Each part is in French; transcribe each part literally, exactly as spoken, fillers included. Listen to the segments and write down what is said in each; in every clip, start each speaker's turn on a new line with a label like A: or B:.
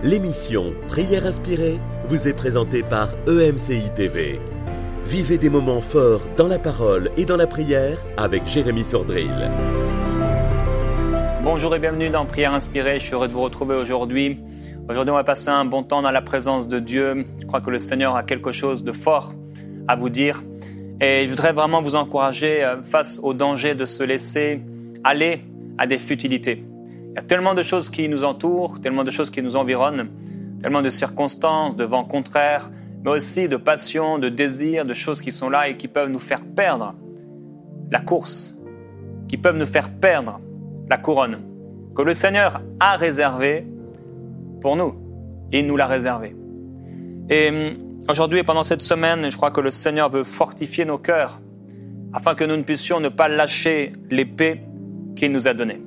A: L'émission Prière inspirée vous est présentée par E M C I T V. Vivez des moments forts dans la parole et dans la prière avec Jérémy Sordrill.
B: Bonjour et bienvenue dans Prière inspirée. Je suis heureux de vous retrouver aujourd'hui. Aujourd'hui, on va passer un bon temps dans la présence de Dieu. Je crois que le Seigneur a quelque chose de fort à vous dire. Et je voudrais vraiment vous encourager face au danger de se laisser aller à des futilités. Il y a tellement de choses qui nous entourent, tellement de choses qui nous environnent, tellement de circonstances, de vents contraires, mais aussi de passions, de désirs, de choses qui sont là et qui peuvent nous faire perdre la course, qui peuvent nous faire perdre la couronne que le Seigneur a réservée pour nous. Il nous l'a réservée. Et aujourd'hui et pendant cette semaine, je crois que le Seigneur veut fortifier nos cœurs afin que nous ne puissions ne pas lâcher l'épée qu'il nous a donnée.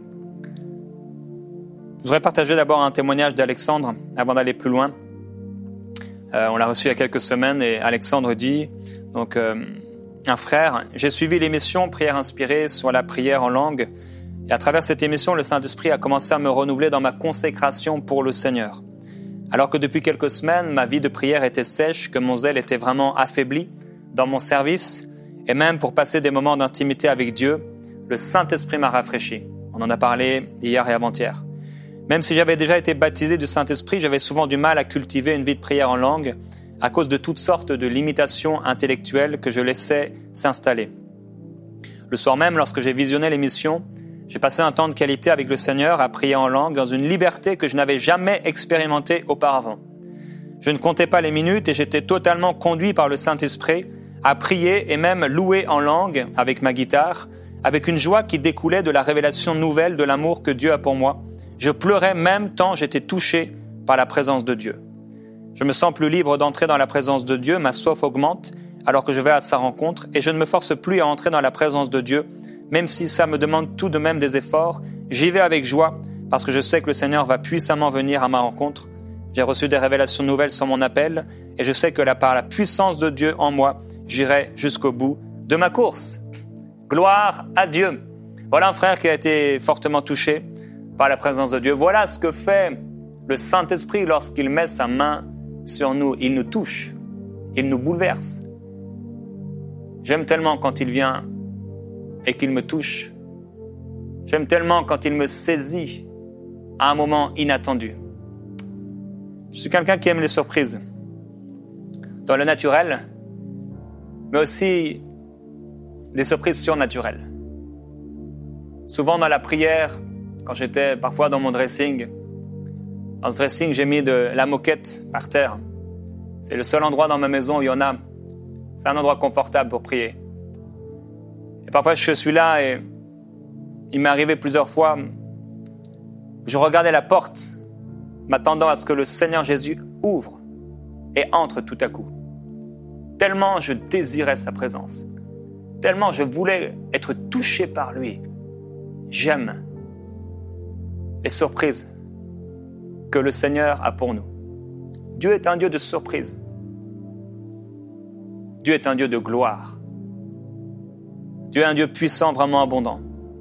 B: Je voudrais partager d'abord un témoignage d'Alexandre avant d'aller plus loin. Euh, on l'a reçu il y a quelques semaines et Alexandre dit, donc euh, un frère, j'ai suivi l'émission Prière inspirée sur la prière en langue et à travers cette émission, le Saint-Esprit a commencé à me renouveler dans ma consécration pour le Seigneur. Alors que depuis quelques semaines, ma vie de prière était sèche, que mon zèle était vraiment affaibli dans mon service et même pour passer des moments d'intimité avec Dieu, le Saint-Esprit m'a rafraîchi. On en a parlé hier et avant-hier. Même si j'avais déjà été baptisé du Saint-Esprit, j'avais souvent du mal à cultiver une vie de prière en langue à cause de toutes sortes de limitations intellectuelles que je laissais s'installer. Le soir même, lorsque j'ai visionné l'émission, j'ai passé un temps de qualité avec le Seigneur à prier en langue dans une liberté que je n'avais jamais expérimentée auparavant. Je ne comptais pas les minutes et j'étais totalement conduit par le Saint-Esprit à prier et même louer en langue avec ma guitare, avec une joie qui découlait de la révélation nouvelle de l'amour que Dieu a pour moi. Je pleurais même tant j'étais touché par la présence de Dieu. Je me sens plus libre d'entrer dans la présence de Dieu, ma soif augmente alors que je vais à sa rencontre et je ne me force plus à entrer dans la présence de Dieu, même si ça me demande tout de même des efforts. J'y vais avec joie parce que je sais que le Seigneur va puissamment venir à ma rencontre. J'ai reçu des révélations nouvelles sur mon appel et je sais que là, par la puissance de Dieu en moi, j'irai jusqu'au bout de ma course. Gloire à Dieu. Voilà un frère qui a été fortement touché par la présence de Dieu. Voilà ce que fait le Saint-Esprit lorsqu'il met sa main sur nous. Il nous touche, il nous bouleverse. J'aime tellement quand il vient et qu'il me touche. J'aime tellement quand il me saisit à un moment inattendu. Je suis quelqu'un qui aime les surprises, dans le naturel, mais aussi des surprises surnaturelles. Souvent dans la prière, quand j'étais parfois dans mon dressing, dans ce dressing, j'ai mis de la moquette par terre. C'est le seul endroit dans ma maison où il y en a. C'est un endroit confortable pour prier. Et parfois, je suis là et il m'est arrivé plusieurs fois, je regardais la porte, m'attendant à ce que le Seigneur Jésus ouvre et entre tout à coup. Tellement je désirais sa présence, tellement je voulais être touché par lui. J'aime les surprises que le Seigneur a pour nous. Dieu est un Dieu de surprises. Dieu est un Dieu de gloire. Dieu est un Dieu puissant, vraiment abondant.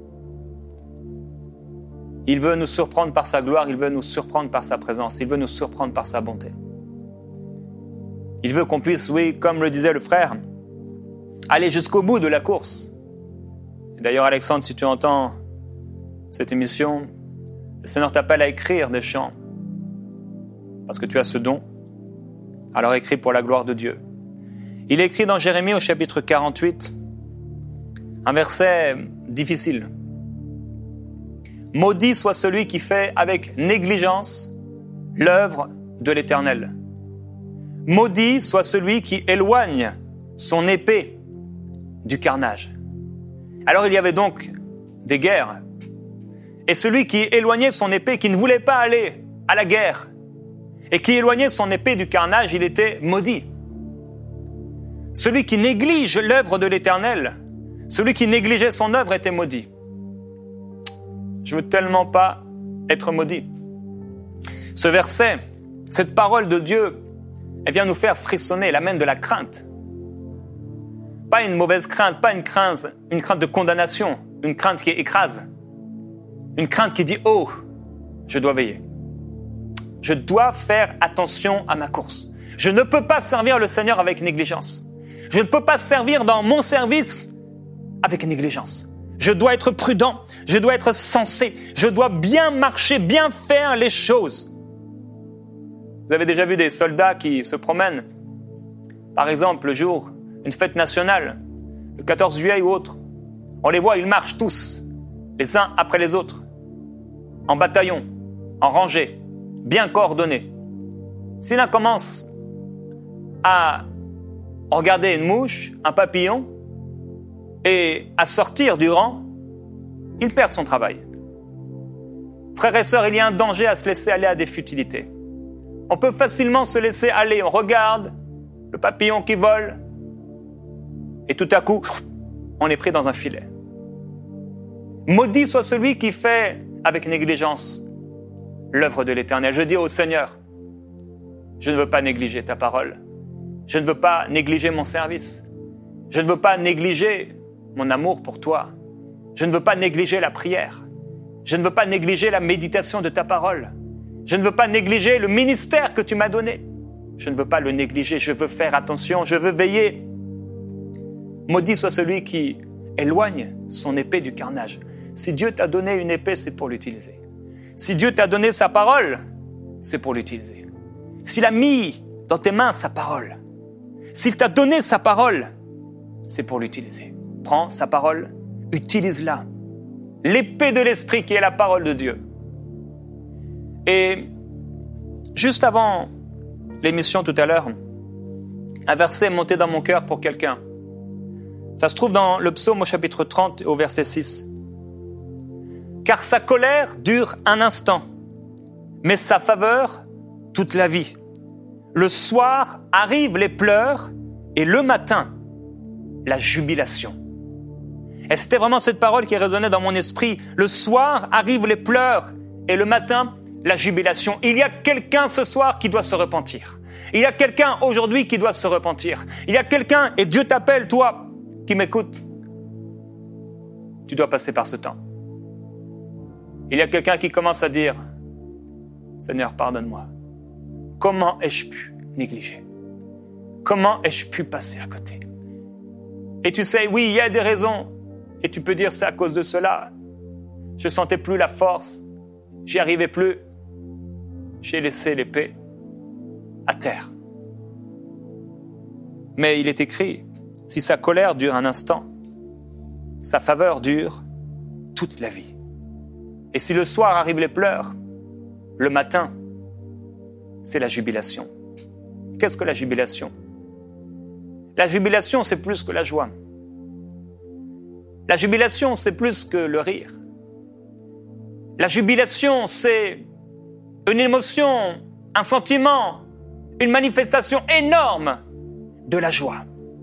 B: Il veut nous surprendre par sa gloire, il veut nous surprendre par sa présence, il veut nous surprendre par sa bonté. Il veut qu'on puisse, oui, comme le disait le frère, aller jusqu'au bout de la course. Et d'ailleurs, Alexandre, si tu entends cette émission, le Seigneur t'appelle à écrire des chants parce que tu as ce don. Alors écris pour la gloire de Dieu. Il écrit dans Jérémie au chapitre quarante-huit un verset difficile. Maudit soit celui qui fait avec négligence l'œuvre de l'Éternel. Maudit soit celui qui éloigne son épée du carnage. Alors il y avait donc des guerres. Et celui qui éloignait son épée, qui ne voulait pas aller à la guerre, et qui éloignait son épée du carnage, il était maudit. Celui qui néglige l'œuvre de l'Éternel, celui qui négligeait son œuvre était maudit. Je veux tellement pas être maudit. Ce verset, cette parole de Dieu, elle vient nous faire frissonner, elle amène de la crainte. Pas une mauvaise crainte, pas une crainte, une crainte de condamnation, une crainte qui écrase. Une crainte qui dit « Oh, je dois veiller ». Je dois faire attention à ma course. Je ne peux pas servir le Seigneur avec négligence. Je ne peux pas servir dans mon service avec négligence. Je dois être prudent, je dois être sensé, je dois bien marcher, bien faire les choses. Vous avez déjà vu des soldats qui se promènent, par exemple le jour d'une fête nationale, le quatorze juillet ou autre. On les voit, ils marchent tous, les uns après les autres, en bataillon, en rangée, bien coordonnés. Si l'un commence à regarder une mouche, un papillon, et à sortir du rang, il perd son travail. Frères et sœurs, il y a un danger à se laisser aller à des futilités. On peut facilement se laisser aller, on regarde le papillon qui vole, et tout à coup, on est pris dans un filet. Maudit soit celui qui fait avec négligence l'œuvre de l'Éternel. Je dis au Seigneur, je ne veux pas négliger ta parole. Je ne veux pas négliger mon service. Je ne veux pas négliger mon amour pour toi. Je ne veux pas négliger la prière. Je ne veux pas négliger la méditation de ta parole. Je ne veux pas négliger le ministère que tu m'as donné. Je ne veux pas le négliger. Je veux faire attention. Je veux veiller. Maudit soit celui qui éloigne son épée du carnage. Si Dieu t'a donné une épée, c'est pour l'utiliser. Si Dieu t'a donné sa parole, c'est pour l'utiliser. S'il a mis dans tes mains sa parole, s'il t'a donné sa parole, c'est pour l'utiliser. Prends sa parole, utilise-la. L'épée de l'esprit qui est la parole de Dieu. Et juste avant l'émission tout à l'heure, un verset est monté dans mon cœur pour quelqu'un. Ça se trouve dans le psaume au chapitre trente au verset six. Car sa colère dure un instant, mais sa faveur toute la vie. Le soir arrivent les pleurs et le matin, la jubilation. Et c'était vraiment cette parole qui résonnait dans mon esprit. Le soir arrivent les pleurs et le matin, la jubilation. Il y a quelqu'un ce soir qui doit se repentir. Il y a quelqu'un aujourd'hui qui doit se repentir. Il y a quelqu'un, et Dieu t'appelle, toi, qui m'écoute. Tu dois passer par ce temps. Il y a quelqu'un qui commence à dire, Seigneur, pardonne-moi. Comment ai-je pu négliger? Comment ai-je pu passer à côté? Et tu sais, oui, il y a des raisons. Et tu peux dire, c'est à cause de cela. Je sentais plus la force. J'y arrivais plus. J'ai laissé l'épée à terre. Mais il est écrit, si sa colère dure un instant, sa faveur dure toute la vie. Et si le soir arrivent les pleurs, le matin, c'est la jubilation. Qu'est-ce que la jubilation? La jubilation, c'est plus que la joie. La jubilation, c'est plus que le rire. La jubilation, c'est une émotion, un sentiment, une manifestation énorme de la joie.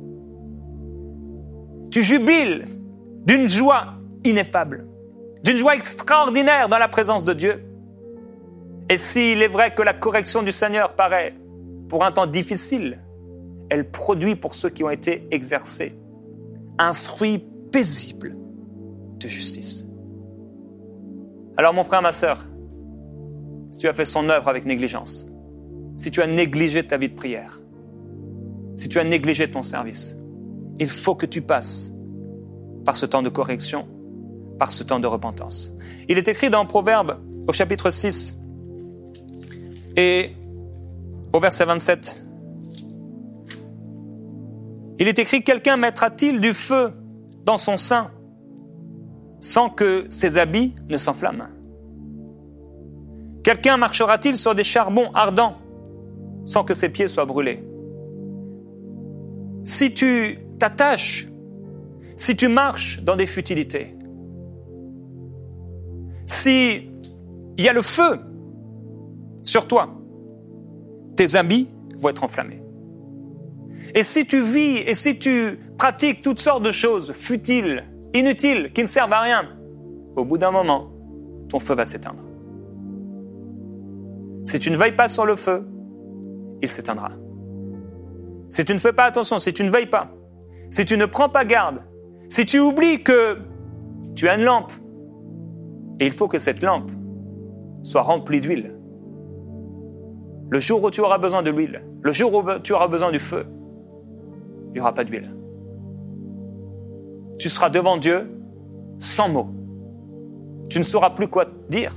B: Tu jubiles d'une joie ineffable, d'une joie extraordinaire dans la présence de Dieu. Et s'il est vrai que la correction du Seigneur paraît pour un temps difficile, elle produit pour ceux qui ont été exercés un fruit paisible de justice. Alors mon frère, ma sœur, si tu as fait son œuvre avec négligence, si tu as négligé ta vie de prière, si tu as négligé ton service, il faut que tu passes par ce temps de correction, par ce temps de repentance. Il est écrit dans Proverbes au chapitre six et au verset vingt-sept. Il est écrit, quelqu'un mettra-t-il du feu dans son sein sans que ses habits ne s'enflamment? Quelqu'un marchera-t-il sur des charbons ardents sans que ses pieds soient brûlés? Si tu t'attaches, si tu marches dans des futilités, si il y a le feu sur toi, tes habits vont être enflammés. Et si tu vis et si tu pratiques toutes sortes de choses futiles, inutiles, qui ne servent à rien, au bout d'un moment, ton feu va s'éteindre. Si tu ne veilles pas sur le feu, il s'éteindra. Si tu ne fais pas attention, si tu ne veilles pas, si tu ne prends pas garde, si tu oublies que tu as une lampe, et il faut que cette lampe soit remplie d'huile, Le jour où tu auras besoin de l'huile, le jour où tu auras besoin du feu, il n'y aura pas d'huile. Tu seras devant Dieu sans mots. Tu ne sauras plus quoi dire.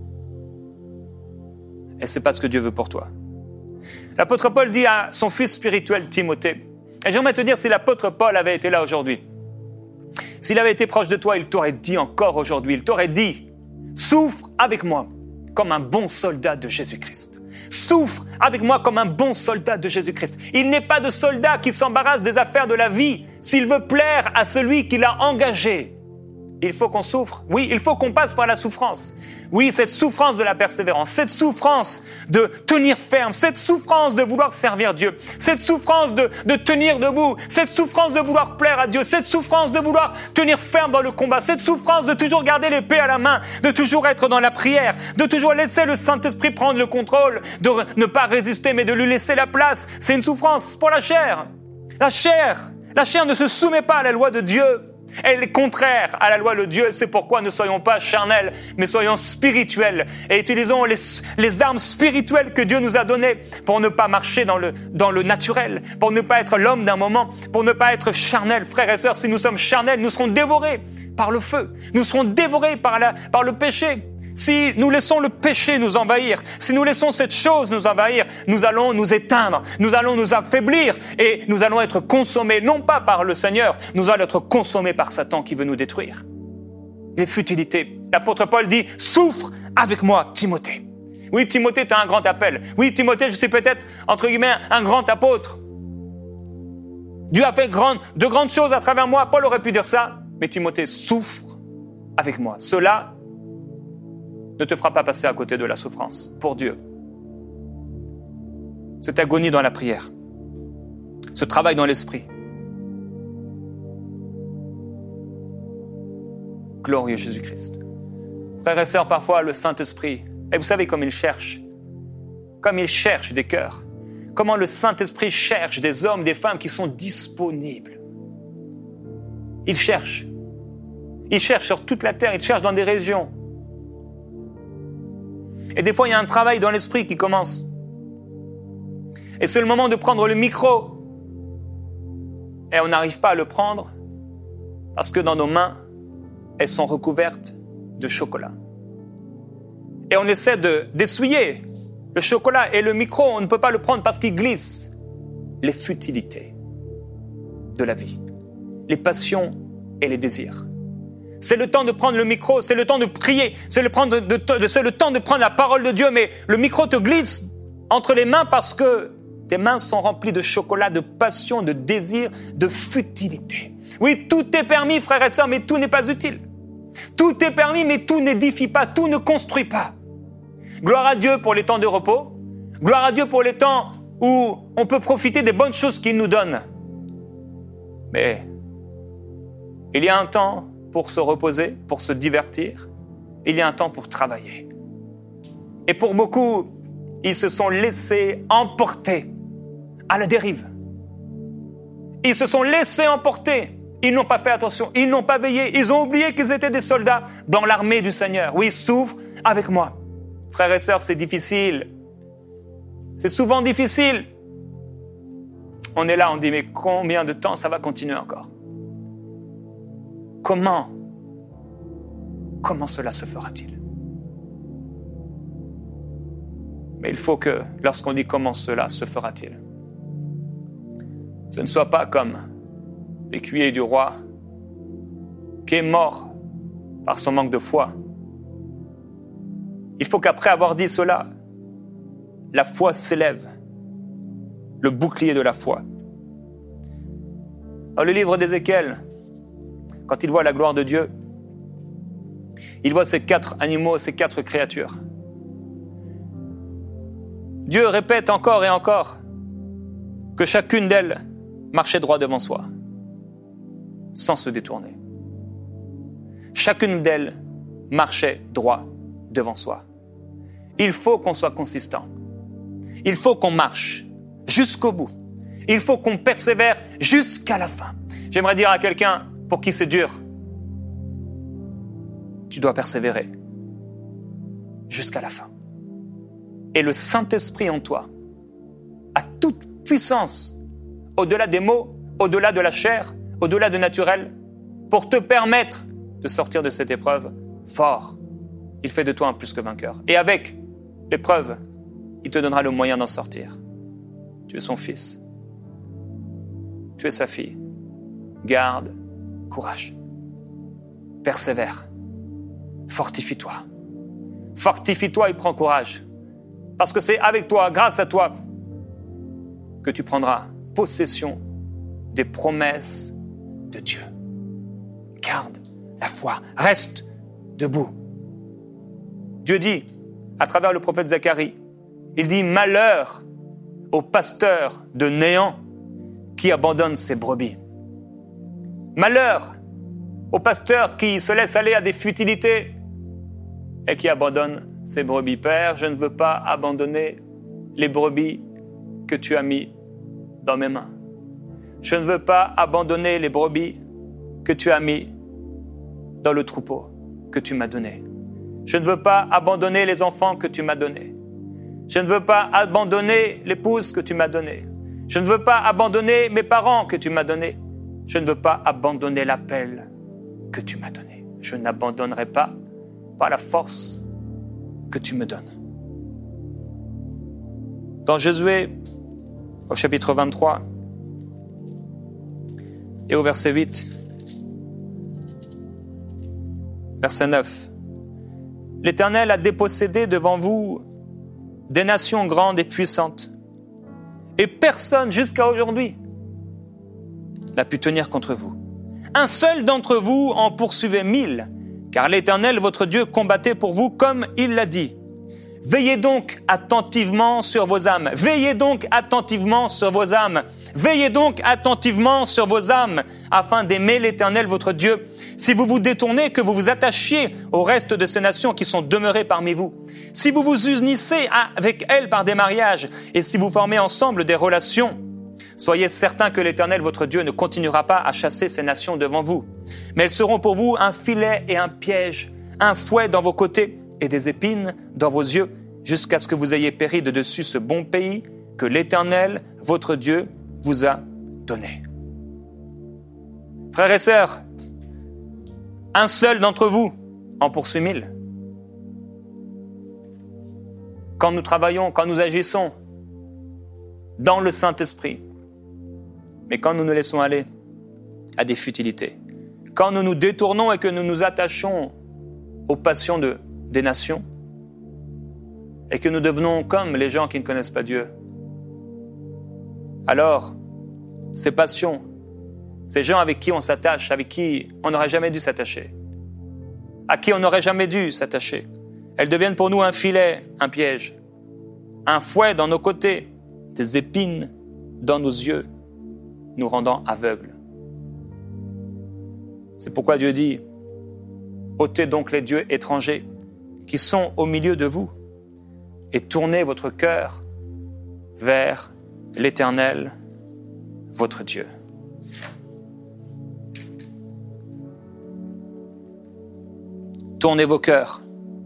B: Et c'est pas ce que Dieu veut pour toi. L'apôtre Paul dit à son fils spirituel Timothée, et j'aimerais te dire, si l'apôtre Paul avait été là aujourd'hui, s'il avait été proche de toi, il t'aurait dit encore aujourd'hui, il t'aurait dit, souffre avec moi comme un bon soldat de Jésus-Christ. Souffre avec moi comme un bon soldat de Jésus-Christ. Il n'est pas de soldat qui s'embarrasse des affaires de la vie s'il veut plaire à celui qui l'a engagé. Il faut qu'on souffre. Oui, il faut qu'on passe par la souffrance. Oui, cette souffrance de la persévérance, cette souffrance de tenir ferme, cette souffrance de vouloir servir Dieu, cette souffrance de, de tenir debout, cette souffrance de vouloir plaire à Dieu, cette souffrance de vouloir tenir ferme dans le combat, cette souffrance de toujours garder l'épée à la main, de toujours être dans la prière, de toujours laisser le Saint-Esprit prendre le contrôle, de ne pas résister mais de lui laisser la place. C'est une souffrance pour la chair. La chair, la chair ne se soumet pas à la loi de Dieu. Elle est contraire à la loi de Dieu. C'est pourquoi ne soyons pas charnels, mais soyons spirituels. Et utilisons les, les armes spirituelles que Dieu nous a données pour ne pas marcher dans le, dans le naturel, pour ne pas être l'homme d'un moment, pour ne pas être charnels. Frères et sœurs, si nous sommes charnels, nous serons dévorés par le feu. Nous serons dévorés par, la, par le péché. Si nous laissons le péché nous envahir, si nous laissons cette chose nous envahir, nous allons nous éteindre, nous allons nous affaiblir et nous allons être consommés, non pas par le Seigneur, nous allons être consommés par Satan qui veut nous détruire. Les futilités. L'apôtre Paul dit, souffre avec moi, Timothée. Oui, Timothée, tu as un grand appel. Oui, Timothée, je suis peut-être, entre guillemets, un grand apôtre. Dieu a fait grand, de grandes choses à travers moi. Paul aurait pu dire ça, mais Timothée, souffre avec moi. Cela ne te fera pas passer à côté de la souffrance pour Dieu. Cette agonie dans la prière, ce travail dans l'esprit. Glorieux Jésus-Christ. Frères et sœurs, parfois le Saint-Esprit, et vous savez comme il cherche, comme il cherche des cœurs, comment le Saint-Esprit cherche des hommes, des femmes qui sont disponibles. Il cherche. Il cherche sur toute la terre, il cherche dans des régions. Et des fois, il y a un travail dans l'esprit qui commence. Et c'est le moment de prendre le micro. Et on n'arrive pas à le prendre parce que dans nos mains, elles sont recouvertes de chocolat. Et on essaie de, d'essuyer le chocolat et le micro, on ne peut pas le prendre parce qu'il glisse. Les futilités de la vie, les passions et les désirs. C'est le temps de prendre le micro, c'est le temps de prier, c'est le, prendre de, de, c'est le temps de prendre la parole de Dieu, mais le micro te glisse entre les mains parce que tes mains sont remplies de chocolat, de passion, de désir, de futilité. Oui, tout est permis, frères et sœurs, mais tout n'est pas utile. Tout est permis, mais tout n'édifie pas, tout ne construit pas. Gloire à Dieu pour les temps de repos, gloire à Dieu pour les temps où on peut profiter des bonnes choses qu'il nous donne. Mais il y a un temps pour se reposer, pour se divertir. Il y a un temps pour travailler. Et pour beaucoup, ils se sont laissés emporter à la dérive. Ils se sont laissés emporter. Ils n'ont pas fait attention. Ils n'ont pas veillé. Ils ont oublié qu'ils étaient des soldats dans l'armée du Seigneur. Oui, souffre avec moi. Frères et sœurs, c'est difficile. C'est souvent difficile. On est là, on dit, mais combien de temps ça va continuer encore ? Comment, comment cela se fera-t-il ? Mais il faut que, lorsqu'on dit comment cela se fera-t-il, ce ne soit pas comme l'écuyer du roi qui est mort par son manque de foi. Il faut qu'après avoir dit cela, la foi s'élève, le bouclier de la foi. Dans le livre d'Ézéchiel, quand il voit la gloire de Dieu, il voit ces quatre animaux, ces quatre créatures. Dieu répète encore et encore que chacune d'elles marchait droit devant soi, sans se détourner. Chacune d'elles marchait droit devant soi. Il faut qu'on soit consistant. Il faut qu'on marche jusqu'au bout. Il faut qu'on persévère jusqu'à la fin. J'aimerais dire à quelqu'un pour qui c'est dur, tu dois persévérer jusqu'à la fin. et le Saint-Esprit en toi a toute puissance, au-delà des mots, au-delà de la chair, au-delà du naturel, pour te permettre de sortir de cette épreuve fort. Il fait de toi un plus que vainqueur. Et avec l'épreuve, il te donnera le moyen d'en sortir. Tu es son fils. Tu es sa fille. Garde courage. Persévère. Fortifie-toi. Fortifie-toi et prends courage. Parce que c'est avec toi, grâce à toi, que tu prendras possession des promesses de Dieu. Garde la foi. Reste debout. Dieu dit, à travers le prophète Zacharie, il dit « Malheur au pasteur de néant qui abandonne ses brebis. Malheur au pasteur qui se laisse aller à des futilités et qui abandonne ses brebis. Père, je ne veux pas abandonner les brebis que tu as mis dans mes mains. Je ne veux pas abandonner les brebis que tu as mis dans le troupeau que tu m'as donné. Je ne veux pas abandonner les enfants que tu m'as donnés. Je ne veux pas abandonner l'épouse que tu m'as donnée. Je ne veux pas abandonner mes parents que tu m'as donnés. Je ne veux pas abandonner l'appel que tu m'as donné. Je n'abandonnerai pas par la force que tu me donnes. Dans Josué, au chapitre vingt-trois, et au verset huit, verset neuf, « L'Éternel a dépossédé devant vous des nations grandes et puissantes, et personne jusqu'à aujourd'hui n'a pu tenir contre vous. Un seul d'entre vous en poursuivait mille, car l'Éternel, votre Dieu, combattait pour vous comme il l'a dit. Veillez donc attentivement sur vos âmes. Veillez donc attentivement sur vos âmes. Veillez donc attentivement sur vos âmes, afin d'aimer l'Éternel, votre Dieu. Si vous vous détournez, que vous vous attachiez au reste de ces nations qui sont demeurées parmi vous. Si vous vous unissez avec elles par des mariages, et si vous formez ensemble des relations, soyez certains que l'Éternel, votre Dieu, ne continuera pas à chasser ces nations devant vous. Mais elles seront pour vous un filet et un piège, un fouet dans vos côtés et des épines dans vos yeux, jusqu'à ce que vous ayez péri de dessus ce bon pays que l'Éternel, votre Dieu, vous a donné. » Frères et sœurs, un seul d'entre vous en poursuit mille. Quand nous travaillons, quand nous agissons dans le Saint-Esprit, mais quand nous nous laissons aller à des futilités, quand nous nous détournons et que nous nous attachons aux passions de, des nations, et que nous devenons comme les gens qui ne connaissent pas Dieu, alors ces passions, ces gens avec qui on s'attache, avec qui on n'aurait jamais dû s'attacher, à qui on n'aurait jamais dû s'attacher, elles deviennent pour nous un filet, un piège, un fouet dans nos côtés, des épines dans nos yeux, nous rendant aveugles. C'est pourquoi Dieu dit « Ôtez donc les dieux étrangers qui sont au milieu de vous et tournez votre cœur vers l'Éternel, votre Dieu. » Tournez vos cœurs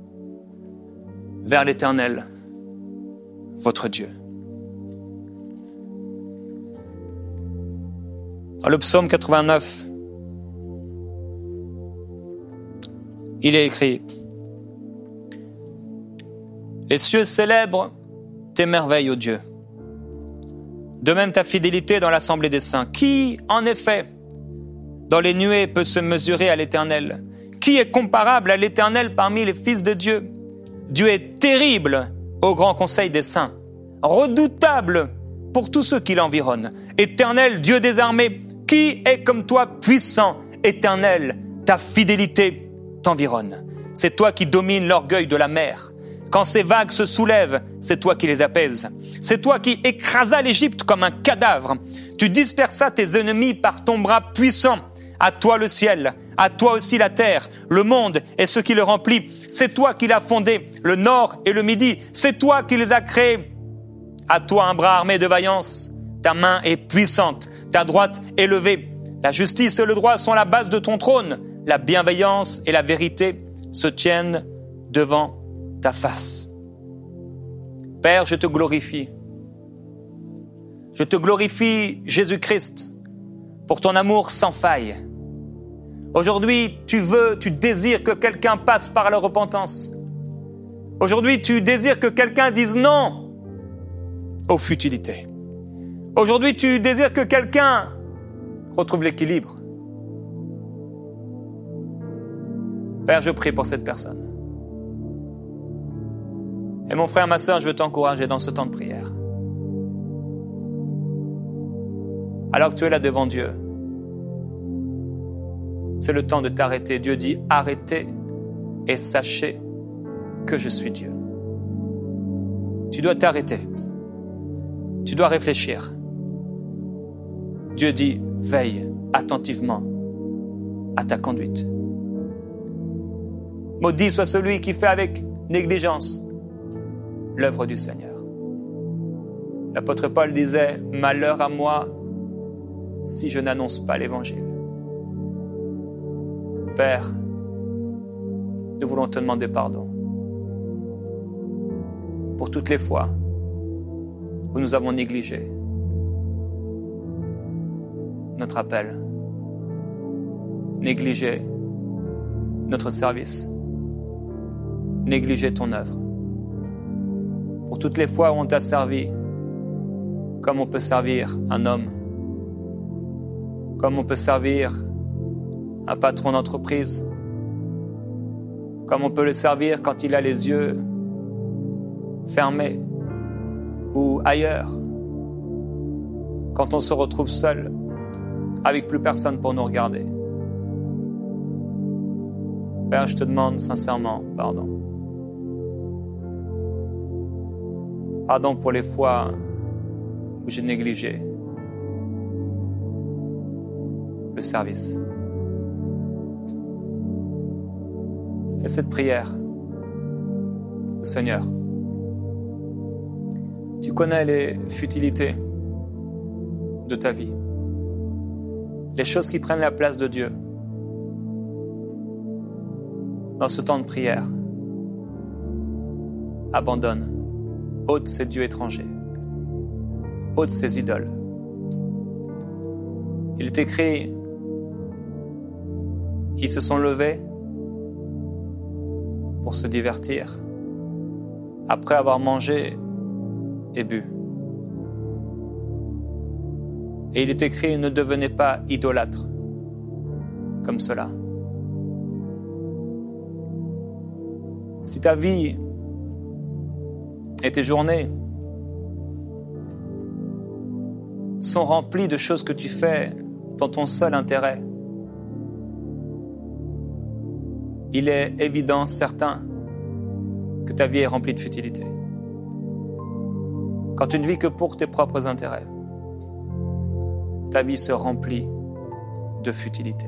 B: vers l'Éternel, votre Dieu. Dans le psaume quatre-vingt-neuf, il est écrit « Les cieux célèbrent tes merveilles, ô Dieu. De même ta fidélité dans l'assemblée des saints. Qui, en effet, dans les nuées peut se mesurer à l'Éternel? Qui est comparable à l'Éternel parmi les fils de Dieu? Dieu est terrible au grand conseil des saints, redoutable pour tous ceux qui l'environnent. Éternel, Dieu des armées, qui est comme toi puissant? Éternel, ta fidélité t'environne. C'est toi qui domines l'orgueil de la mer. Quand ces vagues se soulèvent, c'est toi qui les apaises. C'est toi qui écrasas l'Égypte comme un cadavre. Tu dispersas tes ennemis par ton bras puissant. À toi le ciel, à toi aussi la terre, le monde et ce qui le remplit. C'est toi qui l'as fondé, le nord et le midi. C'est toi qui les as créés. À toi un bras armé de vaillance. Ta main est puissante, ta droite est levée. La justice et le droit sont la base de ton trône. La bienveillance et la vérité se tiennent devant ta face. Père, je te glorifie. Je te glorifie, Jésus-Christ, pour ton amour sans faille. Aujourd'hui, tu veux, tu désires que quelqu'un passe par la repentance. Aujourd'hui, tu désires que quelqu'un dise non aux futilités. Aujourd'hui, tu désires que quelqu'un retrouve l'équilibre. Père, je prie pour cette personne. Et mon frère, ma sœur, je veux t'encourager dans ce temps de prière. Alors que tu es là devant Dieu, c'est le temps de t'arrêter. Dieu dit, arrêtez et sachez que je suis Dieu. Tu dois t'arrêter. Tu dois réfléchir. Dieu dit, veille attentivement à ta conduite. Maudit soit celui qui fait avec négligence l'œuvre du Seigneur. L'apôtre Paul disait, malheur à moi si je n'annonce pas l'évangile. Père, nous voulons te demander pardon pour toutes les fois où nous avons négligé notre appel, négligé notre service, négligé ton œuvre. Pour toutes les fois où on t'a servi comme on peut servir un homme, comme on peut servir un patron d'entreprise, comme on peut le servir quand il a les yeux fermés ou ailleurs, quand on se retrouve seul avec plus personne pour nous regarder. Père, je te demande sincèrement pardon. Pardon pour les fois où j'ai négligé le service. Fais cette prière au Seigneur. Tu connais les futilités de ta vie, les choses qui prennent la place de Dieu. Dans ce temps de prière, abandonne, ôte ces dieux étrangers, ôte ces idoles. Il est écrit, ils se sont levés pour se divertir après avoir mangé et bu. Et il est écrit, ne devenez pas idolâtres comme cela. Si ta vie et tes journées sont remplies de choses que tu fais dans ton seul intérêt, il est évident, certain, que ta vie est remplie de futilité. Quand tu ne vis que pour tes propres intérêts, ta vie se remplit de futilité.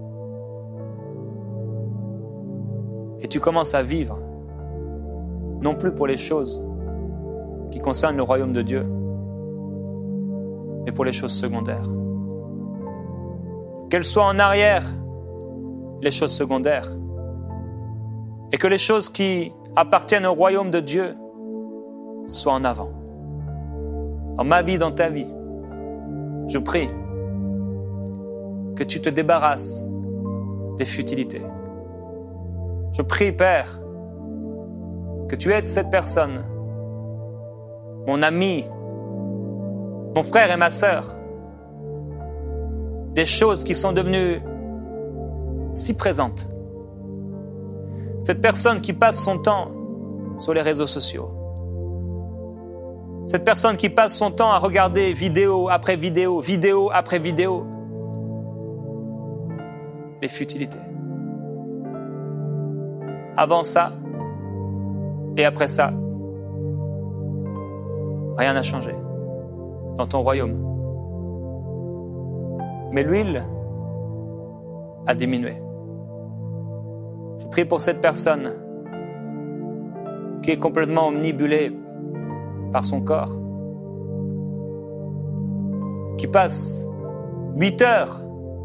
B: Et tu commences à vivre, non plus pour les choses qui concernent le royaume de Dieu, mais pour les choses secondaires. Qu'elles soient en arrière, les choses secondaires, et que les choses qui appartiennent au royaume de Dieu soient en avant. Dans ma vie, dans ta vie, je prie que tu te débarrasses des futilités. Je prie, Père, que tu aides cette personne, mon ami, mon frère et ma sœur, des choses qui sont devenues si présentes. Cette personne qui passe son temps sur les réseaux sociaux. Cette personne qui passe son temps à regarder vidéo après vidéo, vidéo après vidéo. Les futilités. Avant ça et après ça, rien n'a changé dans ton royaume. Mais l'huile a diminué. Je prie pour cette personne qui est complètement omnibulée par son corps, qui passe huit heures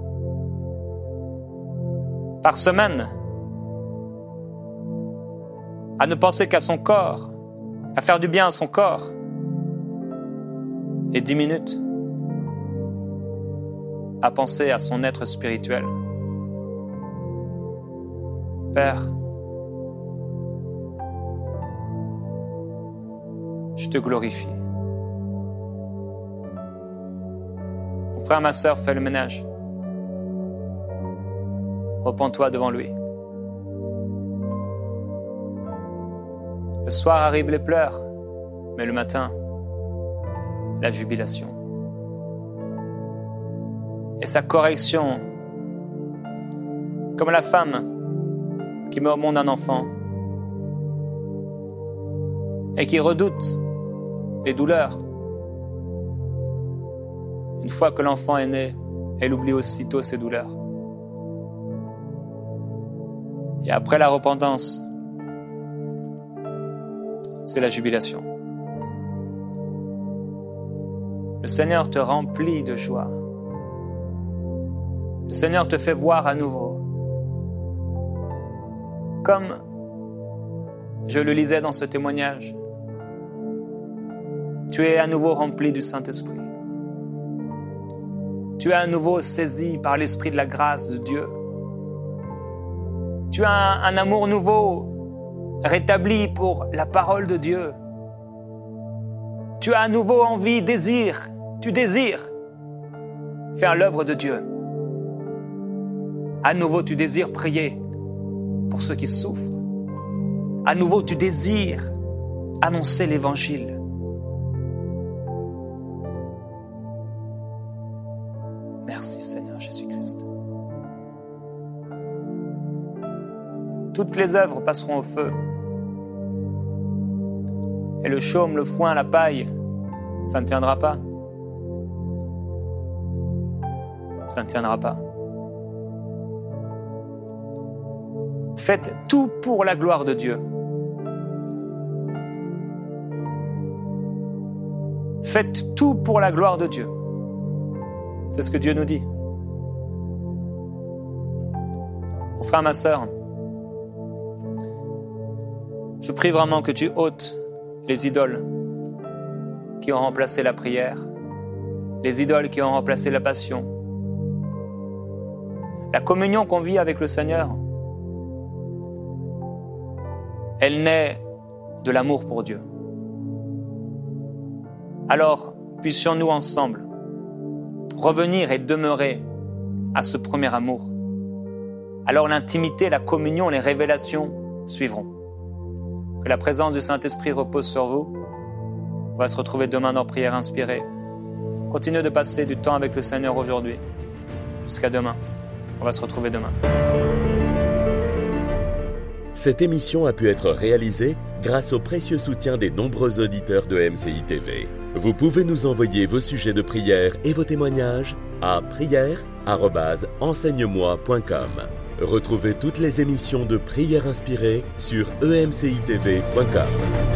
B: par semaine à ne penser qu'à son corps à faire du bien à son corps et dix minutes à penser à son être spirituel. Père, je te glorifie. Mon frère, ma sœur, fais le ménage. Repens-toi devant lui. Le soir arrivent les pleurs, mais le matin, la jubilation. Et sa correction, comme la femme qui met au monde un enfant et qui redoute les douleurs. Une fois que l'enfant est né, elle oublie aussitôt ses douleurs. Et après la repentance, c'est la jubilation. Le Seigneur te remplit de joie. Le Seigneur te fait voir à nouveau. Comme je le lisais dans ce témoignage, tu es à nouveau rempli du Saint-Esprit. Tu es à nouveau saisi par l'Esprit de la grâce de Dieu. Tu as un, un amour nouveau, rétabli pour la parole de Dieu. Tu as à nouveau envie, désir, tu désires faire l'œuvre de Dieu. À nouveau, tu désires prier pour ceux qui souffrent. À nouveau, tu désires annoncer l'Évangile. Merci Seigneur Jésus-Christ. Toutes les œuvres passeront au feu. Et le chaume, le foin, la paille, ça ne tiendra pas. Ça ne tiendra pas. Faites tout pour la gloire de Dieu. Faites tout pour la gloire de Dieu. C'est ce que Dieu nous dit. Mon frère, ma sœur, je prie vraiment que tu ôtes les idoles qui ont remplacé la prière, les idoles qui ont remplacé la passion. La communion qu'on vit avec le Seigneur, elle naît de l'amour pour Dieu. Alors, puissions-nous ensemble revenir et demeurer à ce premier amour. Alors l'intimité, la communion, les révélations suivront. Que la présence du Saint-Esprit repose sur vous. On va se retrouver demain dans Prière Inspirée. Continuez de passer du temps avec le Seigneur aujourd'hui. Jusqu'à demain. On va se retrouver demain.
A: Cette émission a pu être réalisée grâce au précieux soutien des nombreux auditeurs de M C I T V. Vous pouvez nous envoyer vos sujets de prière et vos témoignages à prière arobase enseigne moi point com. Retrouvez toutes les émissions de Prière Inspirée sur e m c i t v point com.